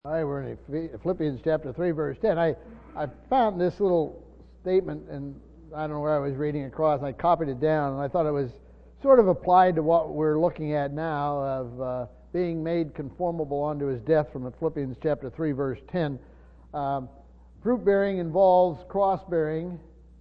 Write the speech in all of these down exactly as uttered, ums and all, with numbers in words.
All right, we're in Philippians chapter three, verse ten. I, I found this little statement, and I don't know where I was reading across, and I copied it down, and I thought it was sort of applied to what we're looking at now of uh, being made conformable unto his death from Philippians chapter three, verse ten. Um, fruit bearing involves cross bearing,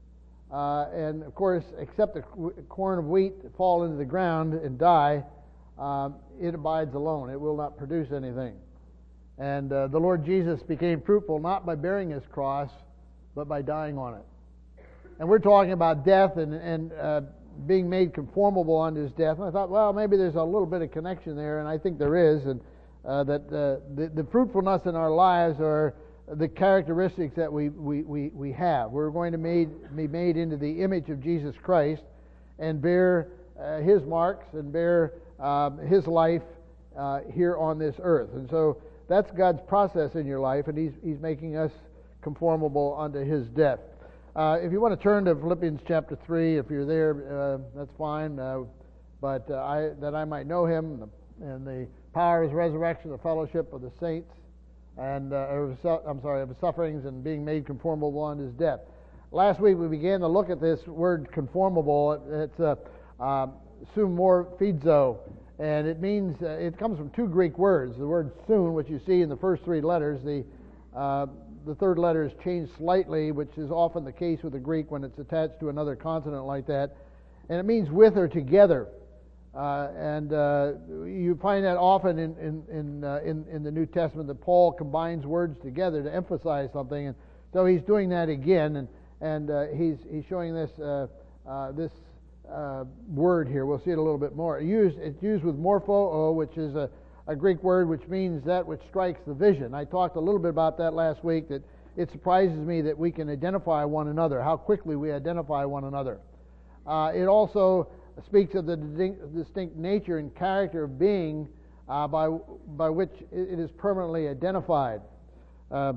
uh, and of course, except the corn of wheat fall into the ground and die, uh, it abides alone. It will not produce anything. And uh, the Lord Jesus became fruitful not by bearing his cross, but by dying on it. And we're talking about death and, and uh, being made conformable unto his death. And I thought, well, maybe there's a little bit of connection there, and I think there is. And uh, that uh, the, the fruitfulness in our lives are the characteristics that we, we, we, we have. We're going to made, be made into the image of Jesus Christ and bear uh, his marks and bear uh, his life uh, here on this earth. And so that's God's process in your life, and He's He's making us conformable unto His death. Uh, if you want to turn to Philippians chapter three, if you're there, uh, that's fine. Uh, but uh, I, that I might know Him and the power of His resurrection, the fellowship of the saints, and uh, I'm sorry, of His sufferings and being made conformable unto His death. Last week we began to look at this word conformable. It's uh, uh, sumorphizo. And it means, uh, it comes from two Greek words. The word soon, which you see in the first three letters, the uh, the third letter is changed slightly, which is often the case with the Greek when it's attached to another consonant like that. And it means with or together. Uh, and uh, you find that often in in in, uh, in in the New Testament that Paul combines words together to emphasize something. And so he's doing that again, and and uh, he's he's showing this uh, uh, this. Uh, word here. We'll see it a little bit more. It used, it's used with morpho, which is a, a Greek word which means that which strikes the vision. I talked a little bit about that last week, that it surprises me that we can identify one another, how quickly we identify one another. Uh, it also speaks of the distinct, distinct nature and character of being uh, by, by which it is permanently identified. Uh,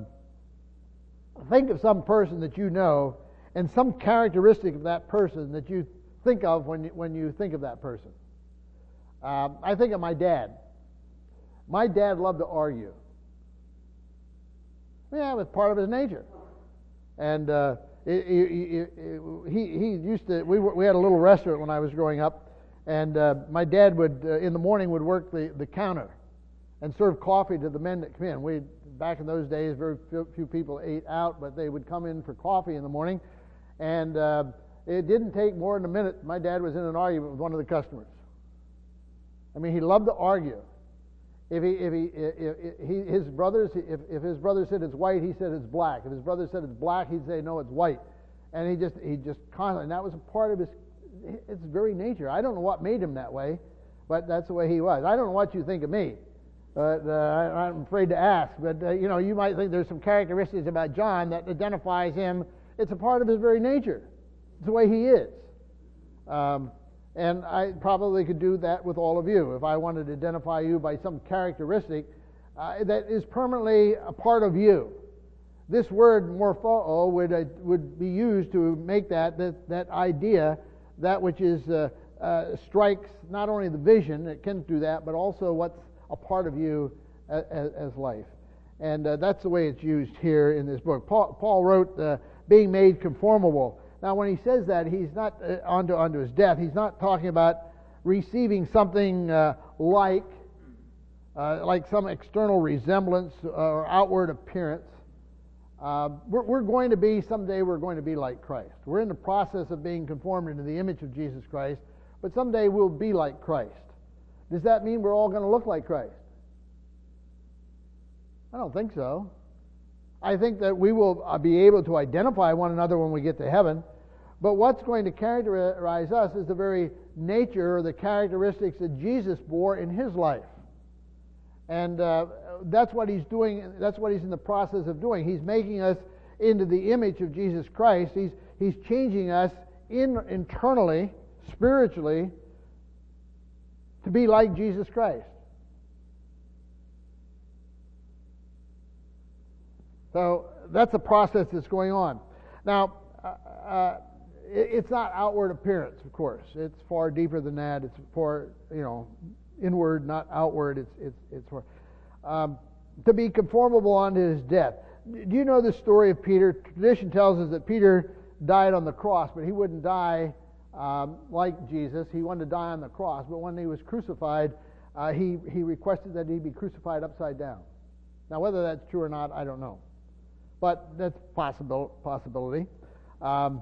think of some person that you know and some characteristic of that person that you think of when you, when you think of that person. Um, I think of my dad. My dad loved to argue. Yeah, it was part of his nature. And uh, it, it, it, he he used to. We were, we had a little restaurant when I was growing up, and uh, my dad would uh, in the morning would work the, the counter and serve coffee to the men that come in. We back in those days, very few people ate out, but they would come in for coffee in the morning, and uh, it didn't take more than a minute. My dad was in an argument with one of the customers. I mean, he loved to argue. If he, if he, if, if he his brothers, if, if his brother said it's white, he said it's black. If his brother said it's black, he'd say no, it's white. And he just, he just constantly, and that was a part of his, its very nature. I don't know what made him that way, but that's the way he was. I don't know what you think of me, but uh, I'm afraid to ask. But uh, you know, you might think there's some characteristics about John that identifies him. It's a part of his very nature. It's the way he is. Um, and I probably could do that with all of you. If I wanted to identify you by some characteristic uh, that is permanently a part of you. This word morpho would uh, would be used to make that that, that idea, that which is uh, uh, strikes not only the vision, it can do that, but also what's a part of you as, as life. And uh, that's the way it's used here in this book. Paul, Paul wrote, uh, being made conformable. Now, when he says that, he's not uh, unto, unto his death. He's not talking about receiving something uh, like, uh, like some external resemblance or outward appearance. Uh, we're, we're going to be, someday we're going to be like Christ. We're in the process of being conformed into the image of Jesus Christ, but someday we'll be like Christ. Does that mean we're all going to look like Christ? I don't think so. I think that we will be able to identify one another when we get to heaven. But what's going to characterize us is the very nature or the characteristics that Jesus bore in his life. And uh, that's what he's doing, that's what he's in the process of doing. He's making us into the image of Jesus Christ. He's, he's changing us in, internally, spiritually, to be like Jesus Christ. So that's a process that's going on. Now, uh, uh, it's not outward appearance, of course. It's far deeper than that. It's far, you know, inward, not outward. It's it's it's. Um, to be conformable unto his death. Do you know the story of Peter? Tradition tells us that Peter died on the cross, but he wouldn't die um, like Jesus. He wanted to die on the cross, but when he was crucified, uh, he, he requested that he be crucified upside down. Now, whether that's true or not, I don't know. But that's possible possibility. Um,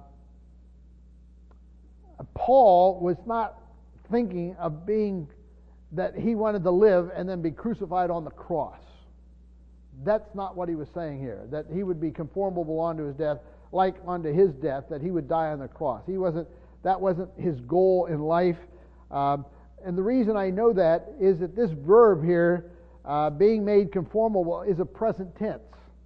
Paul was not thinking of being, that he wanted to live and then be crucified on the cross. That's not what he was saying here, that he would be conformable unto his death, like unto his death, that he would die on the cross. He wasn't, that wasn't his goal in life. Um, and the reason I know that is that this verb here, uh, being made conformable, is a present tense.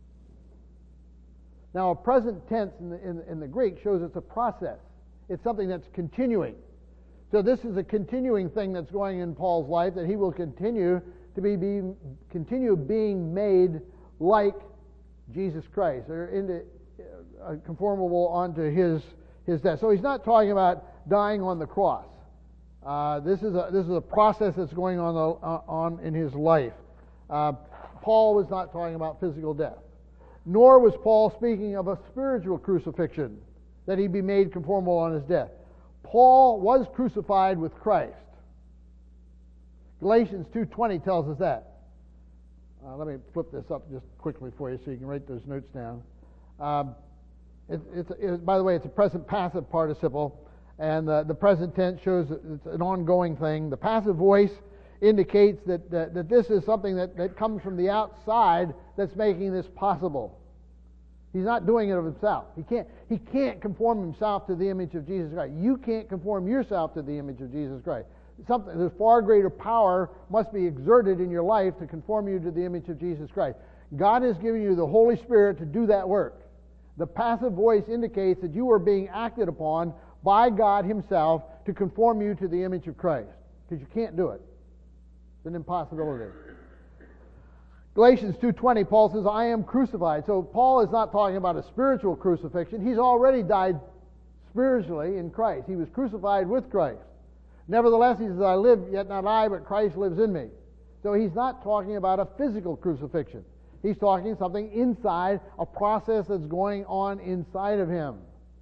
Now, a present tense in the, in, in the Greek shows it's a process. It's something that's continuing. So this is a continuing thing that's going in Paul's life, that he will continue to be being, continue being made like Jesus Christ, or into uh, conformable onto his his death. So he's not talking about dying on the cross. Uh, this is a this is a process that's going on the, uh, on in his life. Uh, Paul was not talking about physical death, nor was Paul speaking of a spiritual crucifixion, that he be made conformable on his death. Paul was crucified with Christ. Galatians two twenty tells us that. Uh, let me flip this up just quickly for you so you can write those notes down. Um, it, it's, it, by the way, it's a present passive participle, and the, the present tense shows that it's an ongoing thing. The passive voice indicates that, that, that this is something that, that comes from the outside that's making this possible. He's not doing it of himself. He can't, he can't conform himself to the image of Jesus Christ. You can't conform yourself to the image of Jesus Christ. Something, there's far greater power must be exerted in your life to conform you to the image of Jesus Christ. God has given you the Holy Spirit to do that work. The passive voice indicates that you are being acted upon by God himself to conform you to the image of Christ. Because you can't do it. It's an impossibility. Galatians two twenty, Paul says, I am crucified. So Paul is not talking about a spiritual crucifixion. He's already died spiritually in Christ. He was crucified with Christ. Nevertheless, he says, I live, yet not I, but Christ lives in me. So he's not talking about a physical crucifixion. He's talking something inside, a process that's going on inside of him.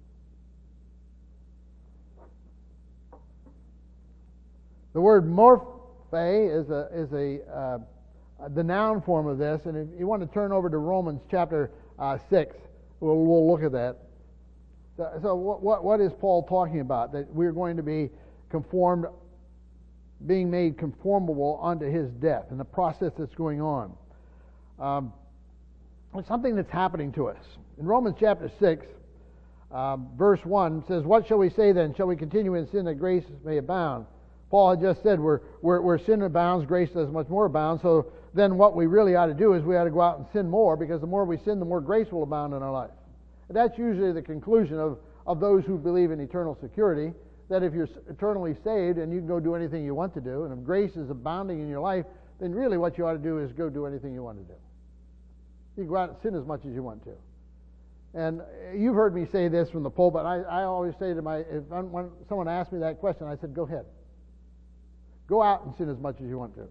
The word morphe is a is a uh, the noun form of this, and if you want to turn over to Romans chapter uh, six, we'll, we'll look at that. So, so what, what what is Paul talking about? That we're going to be conformed, being made conformable unto his death, and the process that's going on. Um, it's something that's happening to us. In Romans chapter six, um, verse one says, "What shall we say then? Shall we continue in sin that grace may abound?" Paul had just said, where, where, where sin abounds, grace does much more abound. So then what we really ought to do is we ought to go out and sin more, because the more we sin, the more grace will abound in our life. And that's usually the conclusion of, of those who believe in eternal security, that if you're eternally saved and you can go do anything you want to do, and if grace is abounding in your life, then really what you ought to do is go do anything you want to do. You can go out and sin as much as you want to. And you've heard me say this from the pulpit. I, I always say to my, if I'm, when someone asks me that question, I said, go ahead. Go out and sin as much as you want to.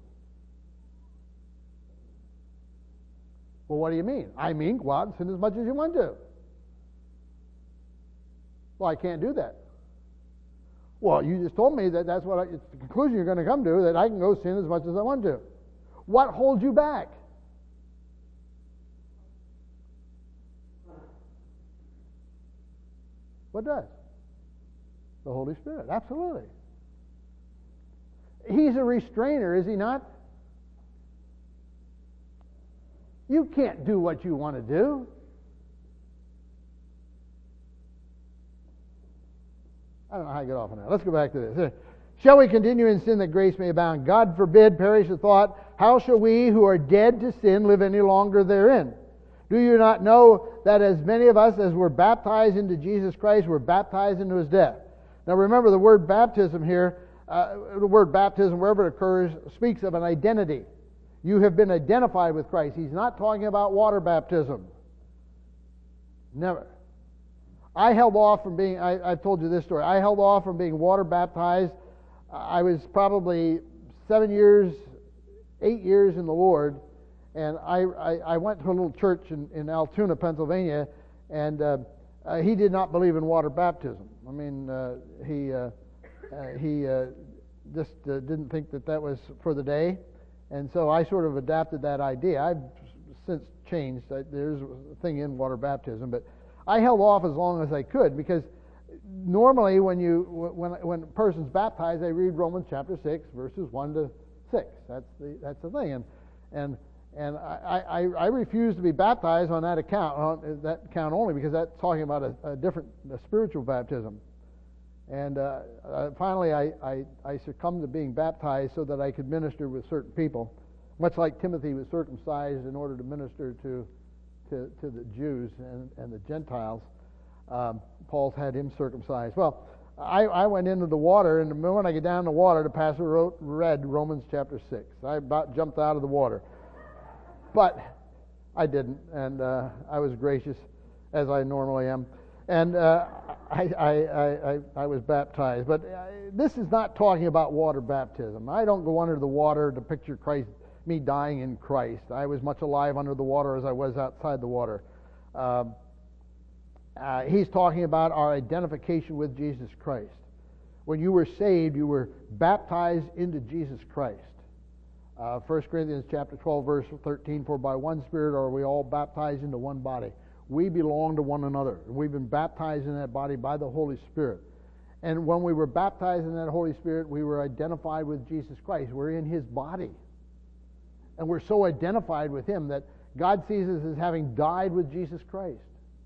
Well, what do you mean? I mean, go out and sin as much as you want to. Well, I can't do that. Well, you just told me that that's what I, it's the conclusion you're going to come to, that I can go sin as much as I want to. What holds you back? What does? The Holy Spirit, absolutely. He's a restrainer, is he not? You can't do what you want to do. I don't know how I get off on that. Let's go back to this. Shall we continue in sin that grace may abound? God forbid, perish the thought. How shall we who are dead to sin live any longer therein? Do you not know that as many of us as were baptized into Jesus Christ were baptized into his death? Now remember, the word baptism here, uh, the word baptism, wherever it occurs, speaks of an identity. You have been identified with Christ. He's not talking about water baptism. Never. I held off from being, I, I've told you this story, I held off from being water baptized. I was probably seven years, eight years in the Lord, And I, I, I went to a little church in, in Altoona, Pennsylvania, and uh, uh, he did not believe in water baptism. I mean, uh, he uh, uh, he uh, just uh, didn't think that that was for the day, and so I sort of adapted that idea. I've since changed. There's a thing in water baptism, but I held off as long as I could, because normally when you when when a person's baptized, they read Romans chapter six, verses one to six. That's the that's the thing, and and and I, I, I refuse to be baptized on that account on that account only, because that's talking about a, a different a spiritual baptism. And uh, uh, finally, I, I I succumbed to being baptized so that I could minister with certain people, much like Timothy was circumcised in order to minister to to, to the Jews and, and the Gentiles. Um, Paul's had him circumcised. Well, I, I went into the water, and the moment I get down in the water, the pastor wrote, read Romans chapter six. I about jumped out of the water. But I didn't, and uh, I was gracious, as I normally am. And uh, I, I, I, I was baptized. But uh, this is not talking about water baptism. I don't go under the water to picture Christ, me dying in Christ. I was much alive under the water as I was outside the water. Um, uh, he's talking about our identification with Jesus Christ. When you were saved, you were baptized into Jesus Christ. Uh, First Corinthians chapter twelve, verse thirteen, for by one Spirit are we all baptized into one body. We belong to one another. We've been baptized in that body by the Holy Spirit. And when we were baptized in that Holy Spirit, we were identified with Jesus Christ. We're in His body. And we're so identified with Him that God sees us as having died with Jesus Christ.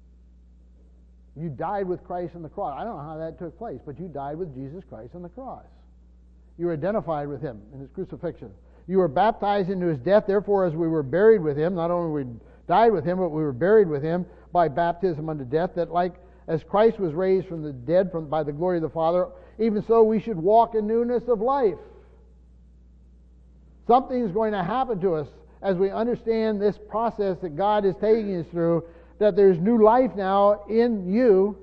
You died with Christ on the cross. I don't know how that took place, but you died with Jesus Christ on the cross. You were identified with Him in His crucifixion. You were baptized into His death. Therefore, as we were buried with Him, not only we died with Him, but we were buried with Him by baptism unto death, that like as Christ was raised from the dead from, by the glory of the Father, even so we should walk in newness of life. Something's going to happen to us as we understand this process that God is taking us through, that there's new life now in you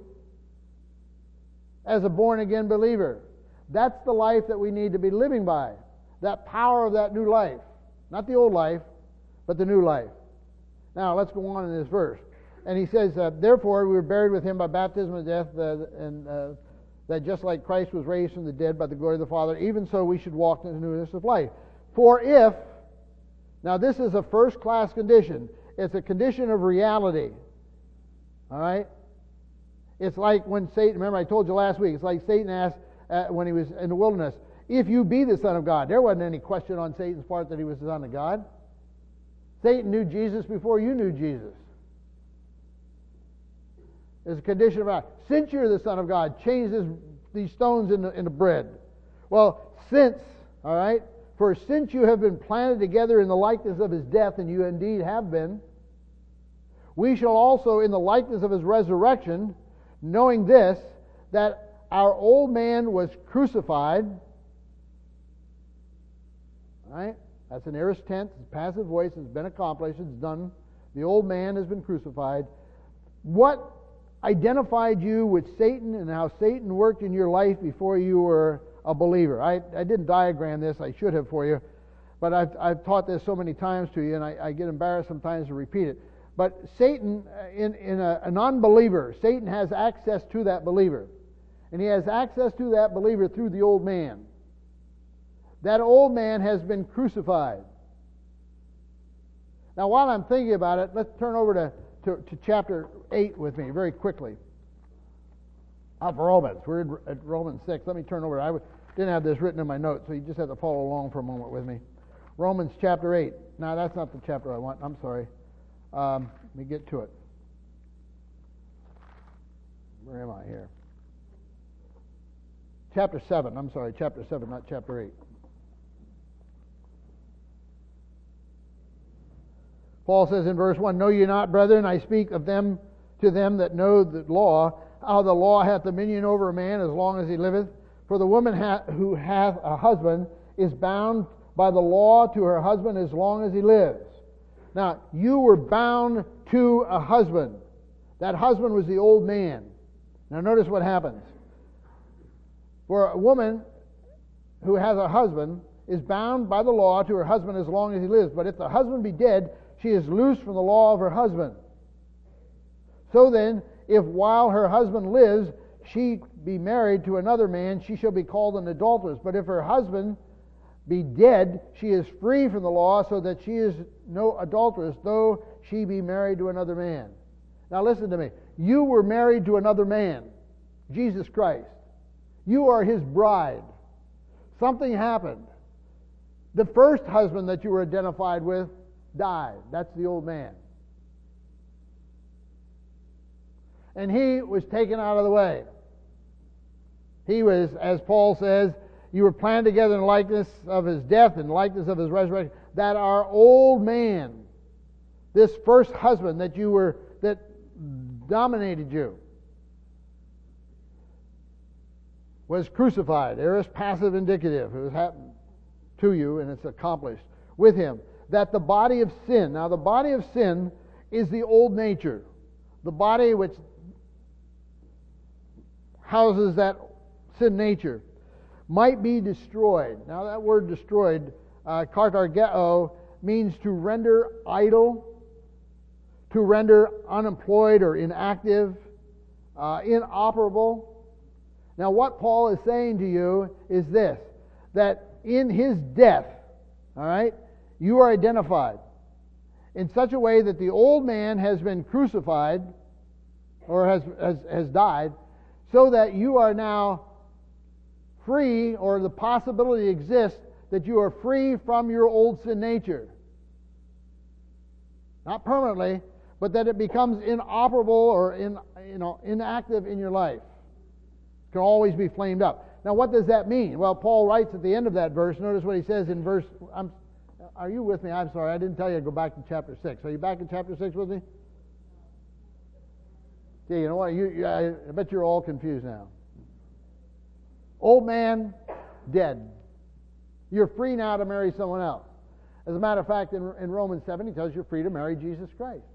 as a born-again believer. That's the life that we need to be living by. That power of that new life. Not the old life, but the new life. Now, let's go on in this verse. And he says, uh, therefore, we were buried with Him by baptism of death, uh, and uh, that just like Christ was raised from the dead by the glory of the Father, even so we should walk in the newness of life. For if, now this is a first-class condition. It's a condition of reality. All right? It's like when Satan, remember I told you last week, it's like Satan asked uh, when he was in the wilderness, if you be the Son of God. There wasn't any question on Satan's part that he was the Son of God. Satan knew Jesus before you knew Jesus. There's a condition of reality. Since you're the Son of God, change this, these stones into, into bread. Well, since, all right, for since you have been planted together in the likeness of His death, and you indeed have been, we shall also in the likeness of His resurrection, knowing this, that our old man was crucified. All right? That's an aorist tense, it's a passive voice, it's been accomplished, it's done. The old man has been crucified. What identified you with Satan and how Satan worked in your life before you were a believer? I, I didn't diagram this, I should have for you, but I've, I've taught this so many times to you, and I, I get embarrassed sometimes to repeat it. But Satan, in, in a, a non-believer, Satan has access to that believer. And he has access to that believer through the old man. That old man has been crucified. Now, while I'm thinking about it, let's turn over to, to, to chapter eight with me very quickly. Of Romans. We're in, at Romans six. Let me turn over. I didn't have this written in my notes, so you just have to follow along for a moment with me. Romans chapter eight. No, that's not the chapter I want. I'm sorry. Um, let me get to it. Where am I here? Chapter seven. I'm sorry, chapter seven, not chapter eight. Paul says in verse one, know ye not, brethren, I speak of them to them that know the law, how the law hath dominion over a man as long as he liveth. For the woman ha- who hath a husband is bound by the law to her husband as long as he lives. Now, you were bound to a husband. That husband was the old man. Now, notice what happens. For a woman who has a husband is bound by the law to her husband as long as he lives. But if the husband be dead, she is loosed from the law of her husband. So then, if while her husband lives, she be married to another man, she shall be called an adulteress. But if her husband be dead, she is free from the law, so that she is no adulteress, though she be married to another man. Now listen to me. You were married to another man, Jesus Christ. You are his bride. Something happened. The first husband that you were identified with died. That's the old man. And he was taken out of the way. He was, as Paul says, you were planned together in the likeness of his death and likeness of his resurrection, that our old man, this first husband that you were, that dominated you, was crucified. There is passive indicative. It was happened to you and it's accomplished with him. That the body of sin, now the body of sin is the old nature. The body which houses that sin nature might be destroyed. Now that word destroyed, uh, katargeo, means to render idle, to render unemployed or inactive, uh, inoperable. Now what Paul is saying to you is this, that in his death, all right, you are identified in such a way that the old man has been crucified or has, has, has died, so that you are now free, or the possibility exists that you are free from your old sin nature. Not permanently, but that it becomes inoperable or in, you know, inactive in your life. It can always be flamed up. Now what does that mean? Well, Paul writes at the end of that verse, notice what he says in verse, I'm, are you with me? I'm sorry, I didn't tell you to go back to chapter six. Are you back in chapter six with me? Yeah, you know what? You, you, I, I bet you're all confused now. Old man, dead. You're free now to marry someone else. As a matter of fact, in, in Romans seven, he tells you you're free to marry Jesus Christ.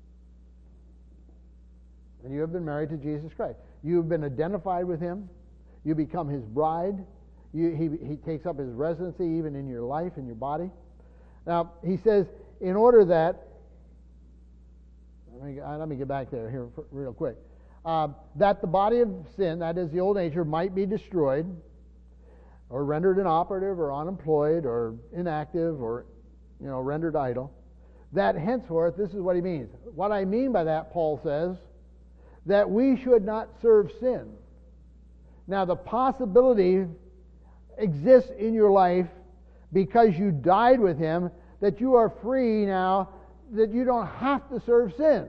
And you have been married to Jesus Christ. You've been identified with him. You become his bride. You, he, he takes up his residency even in your life, in your body. Now, he says, in order that, let me, let me get back there here real quick, uh, that the body of sin, that is the old nature, might be destroyed, or rendered inoperative, or unemployed, or inactive, or you know, rendered idle. That henceforth, this is what he means. What I mean by that, Paul says, that we should not serve sin. Now, the possibility exists in your life because you died with him, that you are free now, that you don't have to serve sin.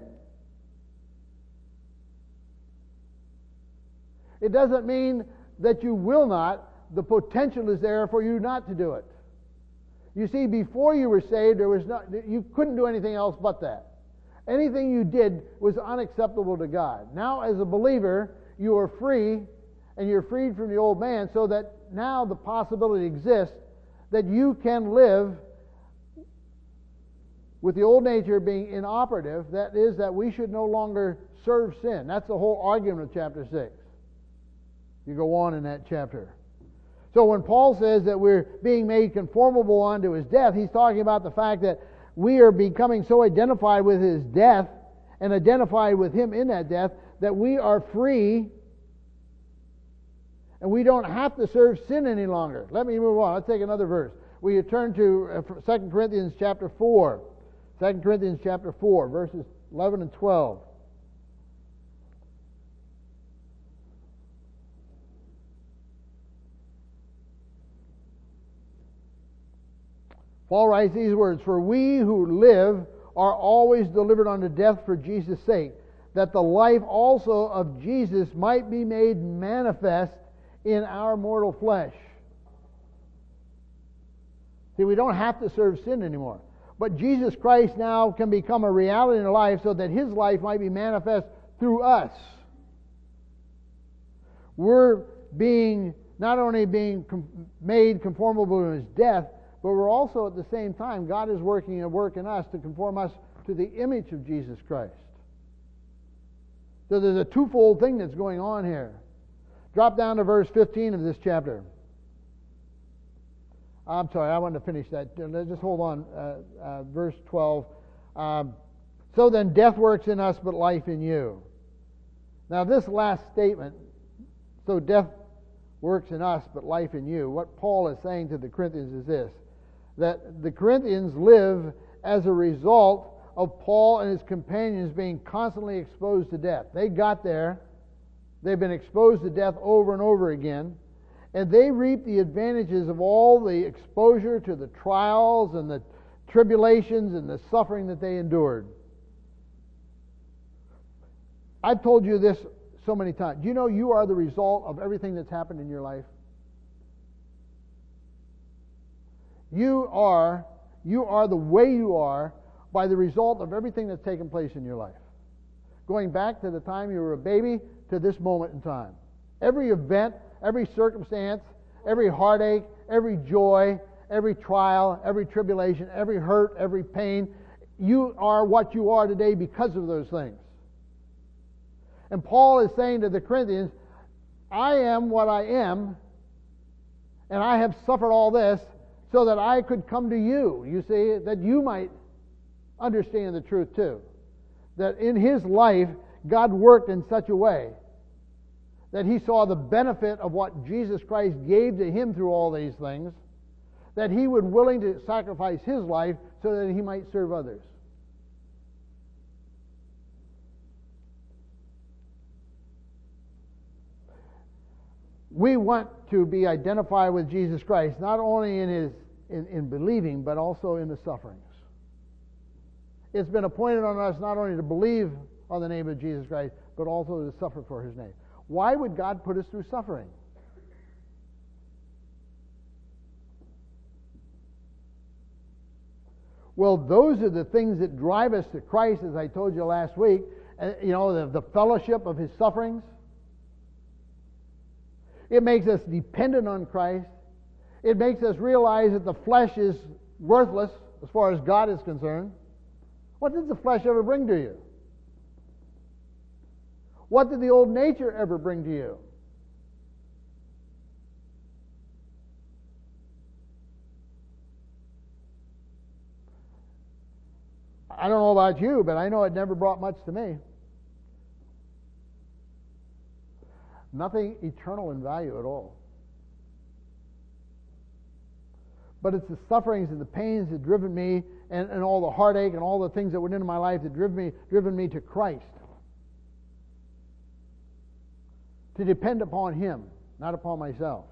It doesn't mean that you will not. The potential is there for you not to do it. You see, before you were saved, there was not, you couldn't do anything else but that. Anything you did was unacceptable to God. Now, as a believer, you are free, and you're freed from the old man, so that now the possibility exists that you can live with the old nature being inoperative. That is, that we should no longer serve sin. That's the whole argument of chapter six. You go on in that chapter. So when Paul says that we're being made conformable unto his death, he's talking about the fact that we are becoming so identified with his death and identified with him in that death that we are free and we don't have to serve sin any longer. Let me move on. Let's take another verse. We turn to Second Corinthians chapter four. Second Corinthians chapter four, verses eleven and twelve. Paul writes these words, "For we who live are always delivered unto death for Jesus' sake, that the life also of Jesus might be made manifest in our mortal flesh." See, we don't have to serve sin anymore. But Jesus Christ now can become a reality in our life so that his life might be manifest through us. We're being, not only being com- made conformable to his death, but we're also at the same time, God is working a work in us to conform us to the image of Jesus Christ. So there's a twofold thing that's going on here. Drop down to verse fifteen of this chapter. I'm sorry, I wanted to finish that. Just hold on. Uh, uh, verse twelve. Um, so then death works in us, but life in you. Now this last statement, so death works in us, but life in you. What Paul is saying to the Corinthians is this, that the Corinthians live as a result of Paul and his companions being constantly exposed to death. They got there. They've been exposed to death over and over again. And they reap the advantages of all the exposure to the trials and the tribulations and the suffering that they endured. I've told you this so many times. Do you know you are the result of everything that's happened in your life? You are, you are the way you are by the result of everything that's taken place in your life. Going back to the time you were a baby to this moment in time. Every event, every circumstance, every heartache, every joy, every trial, every tribulation, every hurt, every pain, you are what you are today because of those things. And Paul is saying to the Corinthians, I am what I am, and I have suffered all this so that I could come to you, you see, that you might understand the truth too. That in his life, God worked in such a way that he saw the benefit of what Jesus Christ gave to him through all these things, that he was willing to sacrifice his life so that he might serve others. We want to be identified with Jesus Christ, not only in his in, in believing, but also in the sufferings. It's been appointed on us not only to believe on the name of Jesus Christ, but also to suffer for his name. Why would God put us through suffering? Well, those are the things that drive us to Christ, as I told you last week. Uh, you know, the, the fellowship of his sufferings. It makes us dependent on Christ. It makes us realize that the flesh is worthless as far as God is concerned. What did the flesh ever bring to you? What did the old nature ever bring to you? I don't know about you, but I know it never brought much to me. Nothing eternal in value at all. But it's the sufferings and the pains that driven me, and, and all the heartache and all the things that went into my life that driven me, driven me to Christ. To depend upon him, not upon myself.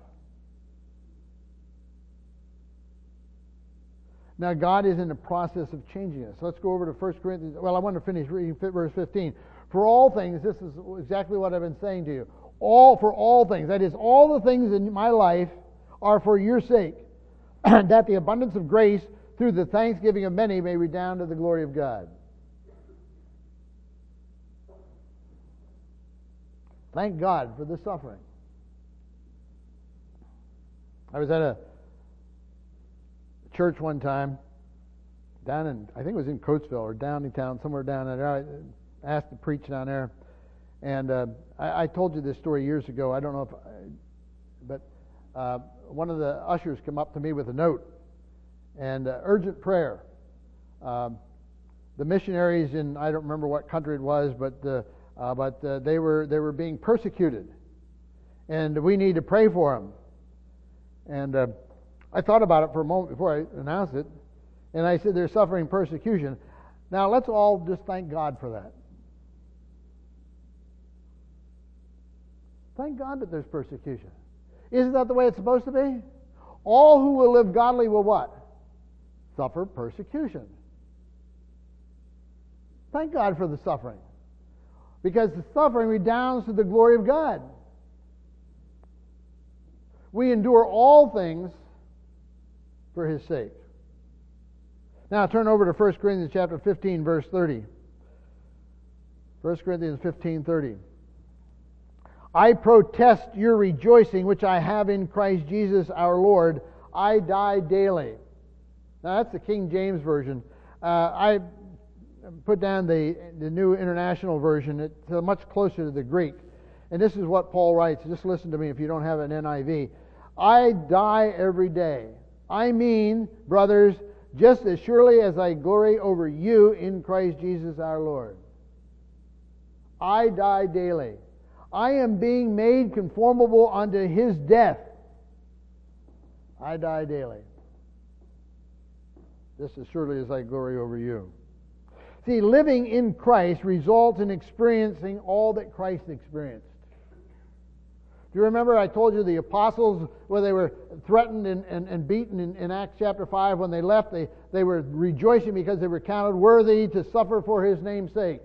Now God is in the process of changing us. Let's go over to First Corinthians. Well, I want to finish reading verse fifteen. For all things, this is exactly what I've been saying to you. All for all things, that is, all the things in my life are for your sake, that the abundance of grace through the thanksgiving of many may redound to the glory of God. Thank God for the suffering. I was at a church one time down in, I think it was in Coatesville or Downingtown, somewhere down there. I asked to preach down there. And uh, I, I told you this story years ago. I don't know if, I, but uh, one of the ushers came up to me with a note and uh, urgent prayer. Um, the missionaries in, I don't remember what country it was, but uh, uh, but uh, they were they were being persecuted, and we need to pray for them. And uh, I thought about it for a moment before I announced it, and I said they're suffering persecution. Now let's all just thank God for that. Thank God that there's persecution. Isn't that the way it's supposed to be? All who will live godly will what? Suffer persecution. Thank God for the suffering. Because the suffering redounds to the glory of God. We endure all things for his sake. Now turn over to First Corinthians chapter fifteen, verse thirty. First Corinthians fifteen, thirty. I protest your rejoicing, which I have in Christ Jesus our Lord. I die daily. Now that's the King James Version. Uh, I put down the, the New International Version. It's uh, much closer to the Greek. And this is what Paul writes. Just listen to me if you don't have an N I V. I die every day. I mean, brothers, just as surely as I glory over you in Christ Jesus our Lord. I die daily. I am being made conformable unto His death. I die daily. Just as surely as I glory over you. See, living in Christ results in experiencing all that Christ experienced. Do you remember I told you the apostles, where they were threatened and, and, and beaten in, in Acts chapter five, when they left, they, they were rejoicing because they were counted worthy to suffer for His name's sake.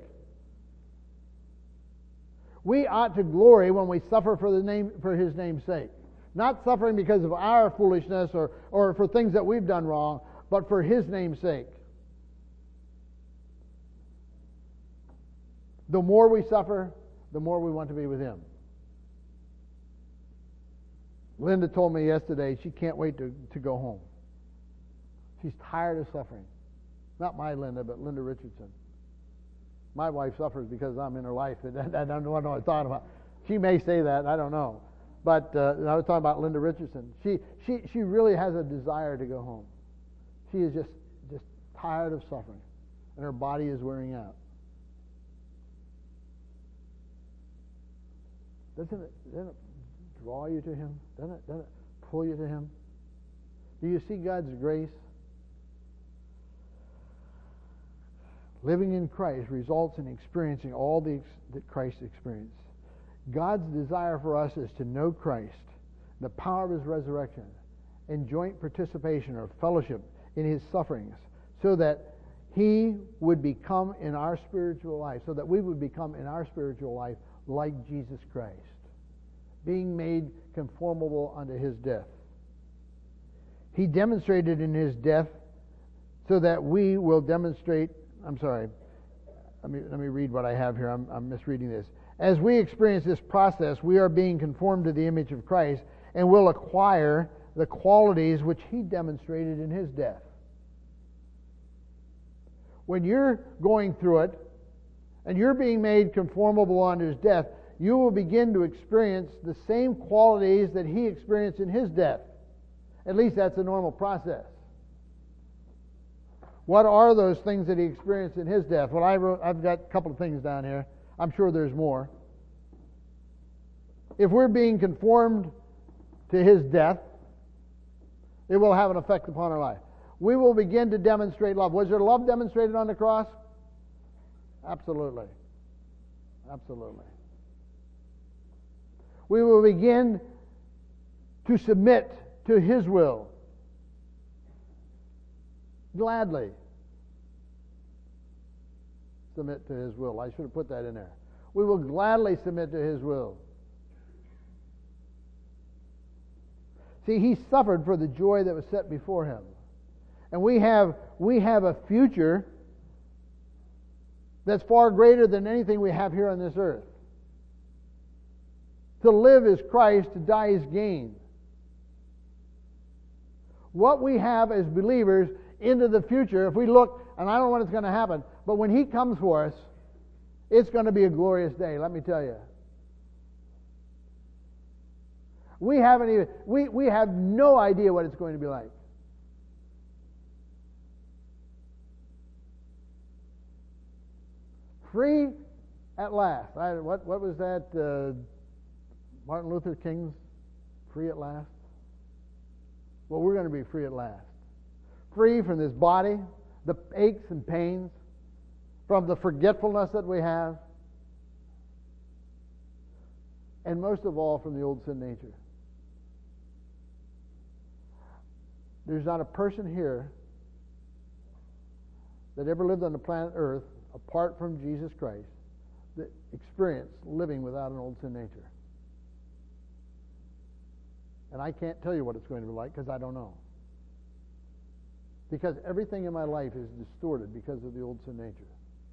We ought to glory when we suffer for the name for His name's sake. Not suffering because of our foolishness or, or for things that we've done wrong, but for His name's sake. The more we suffer, the more we want to be with Him. Linda told me yesterday she can't wait to, to go home. She's tired of suffering. Not my Linda, but Linda Richardson. My wife suffers because I'm in her life. I don't know what I'm talking about. She may say that, I don't know. But uh, I was talking about Linda Richardson. She, she, she really has a desire to go home. She is just, just tired of suffering. And her body is wearing out. Doesn't it, doesn't it draw you to Him? Doesn't it, doesn't it pull you to Him? Do you see God's grace? Living in Christ results in experiencing all the ex- that Christ experienced. God's desire for us is to know Christ, the power of His resurrection, and joint participation or fellowship in His sufferings, so that He would become in our spiritual life, so that we would become in our spiritual life like Jesus Christ, being made conformable unto His death. He demonstrated in His death so that we will demonstrate. I'm sorry. Let me let me read what I have here. I'm, I'm misreading this. As we experience this process, we are being conformed to the image of Christ and will acquire the qualities which He demonstrated in His death. When you're going through it and you're being made conformable unto His death, you will begin to experience the same qualities that He experienced in His death. At least that's a normal process. What are those things that He experienced in His death? Well, I wrote, I've got a couple of things down here. I'm sure there's more. If we're being conformed to His death, it will have an effect upon our life. We will begin to demonstrate love. Was there love demonstrated on the cross? Absolutely. Absolutely. We will begin to submit to His will. Gladly submit to His will. I should have put that in there. We will gladly submit to His will. See, He suffered for the joy that was set before Him. And we have we have a future that's far greater than anything we have here on this earth. To live is Christ, to die is gain. What we have as believers into the future, if we look, and I don't know when it's going to happen, but when He comes for us, it's going to be a glorious day, let me tell you. We haven't even, we, we have no idea what it's going to be like. Free at last. I, what, what was that? Uh, Martin Luther King's free at last? Well, we're going to be free at last. Free from this body, the aches and pains, from the forgetfulness that we have, and most of all from the old sin nature. There's not a person here that ever lived on the planet Earth apart from Jesus Christ that experienced living without an old sin nature. And I can't tell you what it's going to be like because I don't know. Because everything in my life is distorted because of the old sin nature.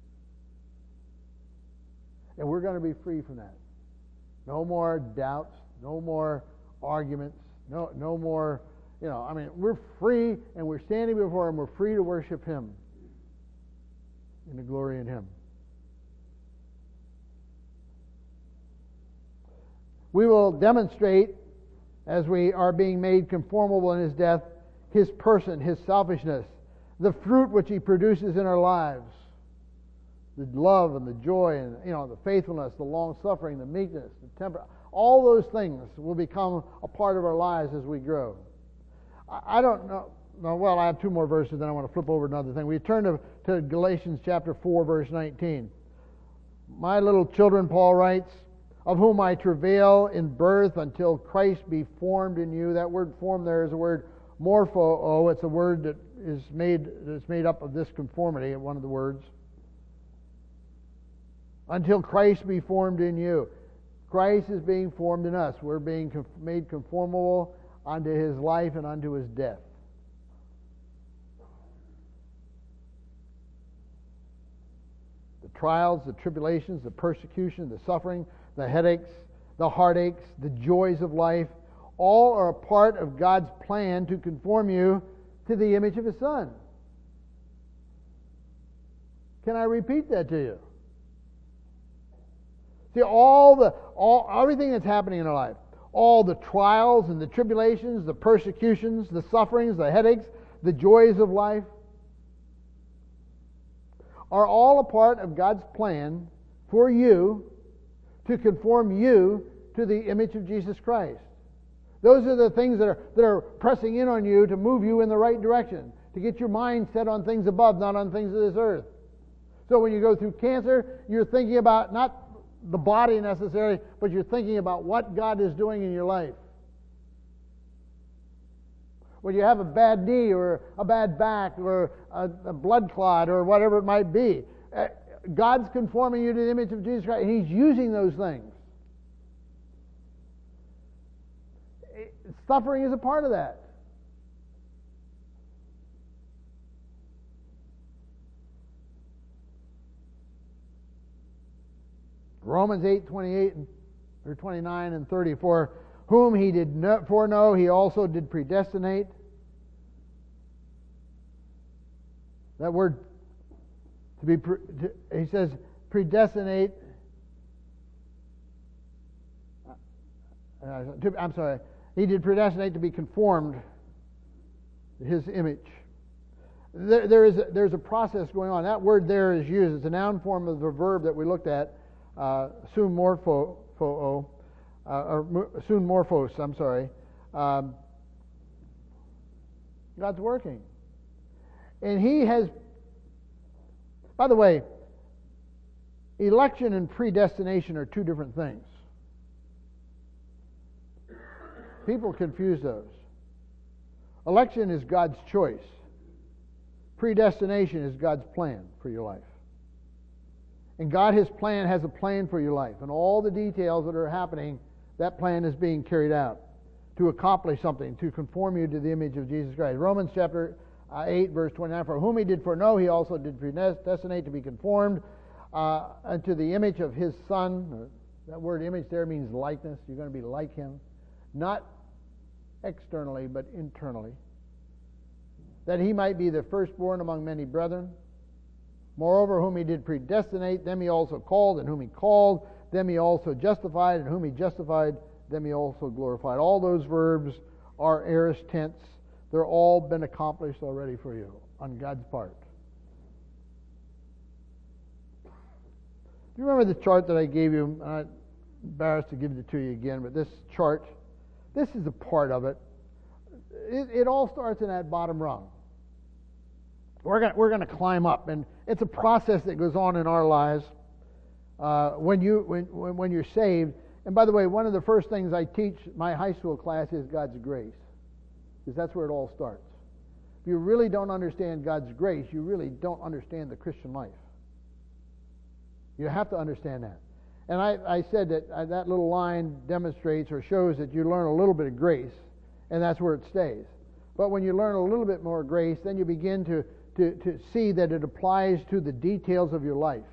And we're going to be free from that. No more doubts, no more arguments, no no more, you know, I mean, we're free and we're standing before Him. We're free to worship Him in the glory in Him. We will demonstrate, as we are being made conformable in His death, His person, His selfishness, the fruit which He produces in our lives, the love and the joy and, you know, the faithfulness, the long-suffering, the meekness, the temper, all those things will become a part of our lives as we grow. I, I don't know. No, well, I have two more verses, then I want to flip over to another thing. We turn to, to Galatians chapter four, verse nineteen. My little children, Paul writes, of whom I travail in birth until Christ be formed in you. That word formed there is a word morpho. It's a word that is made that's made up of this conformity, one of the words. Until Christ be formed in you. Christ is being formed in us. We're being made conformable unto His life and unto His death. The trials, the tribulations, the persecution, the suffering, the headaches, the heartaches, the joys of life, all are a part of God's plan to conform you to the image of His Son. Can I repeat that to you? See, all the, all, everything that's happening in our life, all the trials and the tribulations, the persecutions, the sufferings, the headaches, the joys of life, are all a part of God's plan for you to conform you to the image of Jesus Christ. Those are the things that are, that are pressing in on you to move you in the right direction, to get your mind set on things above, not on things of this earth. So when you go through cancer, you're thinking about not the body necessarily, but you're thinking about what God is doing in your life. When you have a bad knee or a bad back or a, a blood clot or whatever it might be, God's conforming you to the image of Jesus Christ, and He's using those things. Suffering is a part of that. Romans eight twenty-eight or twenty-nine and thirty, for whom He did not foreknow, He also did predestinate. That word to be, to, he says, predestinate. Uh, to, I'm sorry. He did predestinate to be conformed to His image. There, there is a, there's a process going on. That word there is used. It's a noun form of the verb that we looked at, uh, soon morpho, uh, or soon morphos. I'm sorry. Um, God's working, and He has. By the way, election and predestination are two different things. People confuse those. Election is God's choice. Predestination is God's plan for your life. And God, His plan, has a plan for your life. And all the details that are happening, that plan is being carried out to accomplish something, to conform you to the image of Jesus Christ. Romans chapter eight, verse twenty-nine, for whom He did foreknow, He also did predestinate to be conformed uh, unto the image of His Son. That word image there means likeness. You're going to be like Him. Not externally, but internally. That He might be the firstborn among many brethren. Moreover, whom He did predestinate, them He also called, and whom He called, them He also justified, and whom He justified, them He also glorified. All those verbs are aorist tense. They're all been accomplished already for you on God's part. Do you remember the chart that I gave you? I'm embarrassed to give it to you again, but this chart, this is a part of it. It, it all starts in that bottom rung. We're going we're going to climb up, and it's a process that goes on in our lives uh, when you when when you're saved. And by the way, one of the first things I teach my high school class is God's grace, because that's where it all starts. If you really don't understand God's grace, you really don't understand the Christian life. You have to understand that. And I, I said that uh, that little line demonstrates or shows that you learn a little bit of grace, and that's where it stays. But when you learn a little bit more grace, then you begin to, to, to see that it applies to the details of your life.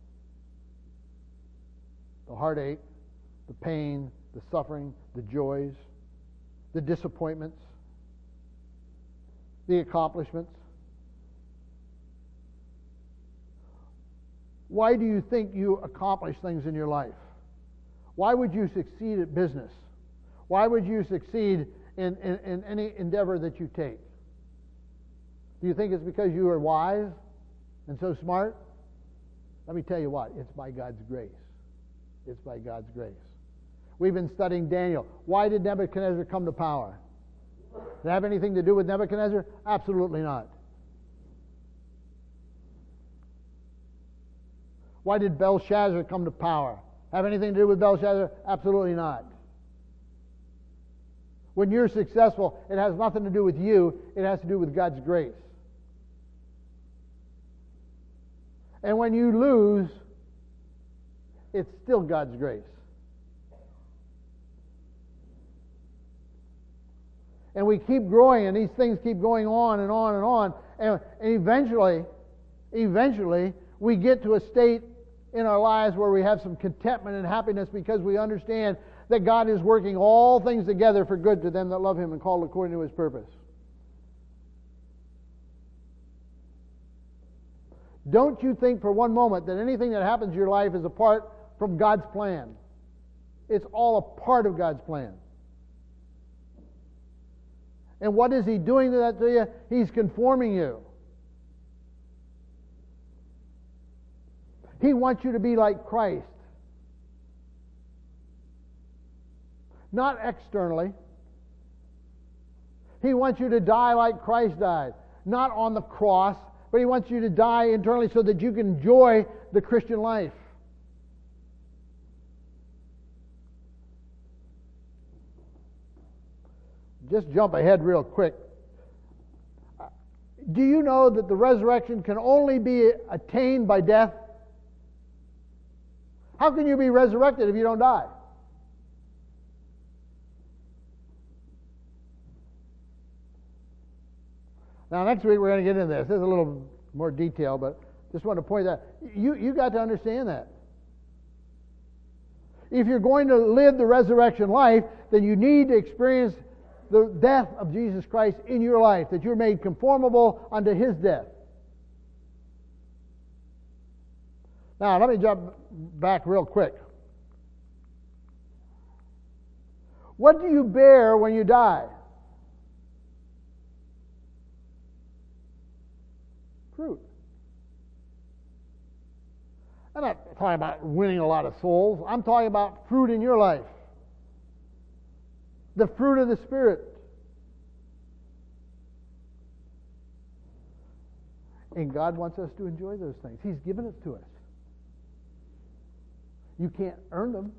The heartache, the pain, the suffering, the joys, the disappointments, the accomplishments. Why do you think you accomplish things in your life? Why would you succeed at business? Why would you succeed in, in, in any endeavor that you take? Do you think it's because you are wise and so smart? Let me tell you what, it's by God's grace. It's by God's grace. We've been studying Daniel. Why did Nebuchadnezzar come to power? Did it have anything to do with Nebuchadnezzar? Absolutely not. Why did Belshazzar come to power? Have anything to do with Belshazzar? Absolutely not. When you're successful, it has nothing to do with you. It has to do with God's grace. And when you lose, it's still God's grace. And we keep growing, and these things keep going on and on and on. And eventually, eventually, we get to a state in our lives where we have some contentment and happiness because we understand that God is working all things together for good to them that love Him and called according to His purpose. Don't you think for one moment that anything that happens in your life is apart from God's plan. It's all a part of God's plan. And what is He doing to that to you? He's conforming you. He wants you to be like Christ. Not externally. He wants you to die like Christ died. Not on the cross, but He wants you to die internally so that you can enjoy the Christian life. Just jump ahead real quick. Do you know that the resurrection can only be attained by death? How can you be resurrected if you don't die? Now, next week we're going to get into this. This is a little more detail, but just want to point out. You, you got to understand that. If you're going to live the resurrection life, then you need to experience the death of Jesus Christ in your life, that you're made conformable unto His death. Now, let me jump back real quick. What do you bear when you die? Fruit. I'm not talking about winning a lot of souls. I'm talking about fruit in your life. The fruit of the Spirit. And God wants us to enjoy those things. He's given it to us. You can't earn them.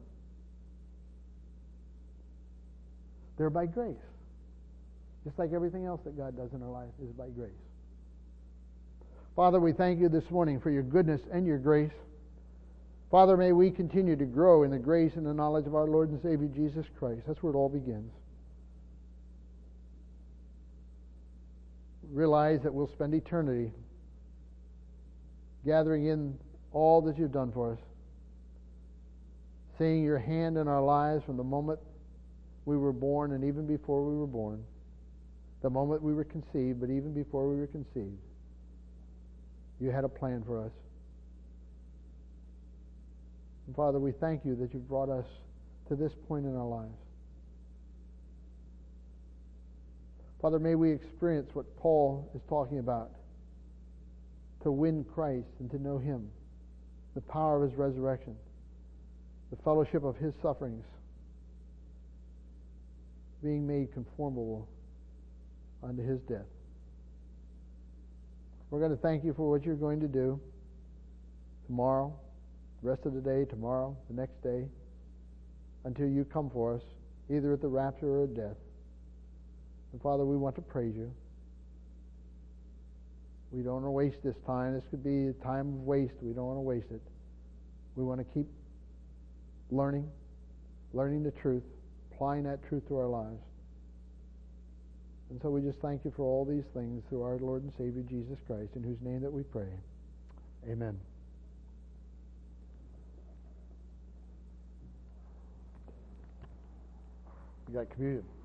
They're by grace. Just like everything else that God does in our life is by grace. Father, we thank You this morning for Your goodness and Your grace. Father, may we continue to grow in the grace and the knowledge of our Lord and Savior Jesus Christ. That's where it all begins. Realize that we'll spend eternity gathering in all that You've done for us, seeing Your hand in our lives from the moment we were born and even before we were born, the moment we were conceived, but even before we were conceived. You had a plan for us. And Father, we thank You that You've brought us to this point in our lives. Father, may we experience what Paul is talking about, to win Christ and to know Him, the power of His resurrection, the fellowship of His sufferings, being made conformable unto His death. We're going to thank You for what You're going to do tomorrow, the rest of the day, tomorrow, the next day, until You come for us, either at the rapture or at death. And Father, we want to praise You. We don't want to waste this time. This could be a time of waste. We don't want to waste it. We want to keep learning, learning the truth, applying that truth to our lives. And so we just thank You for all these things through our Lord and Savior Jesus Christ, in whose name that we pray. Amen. You got communion.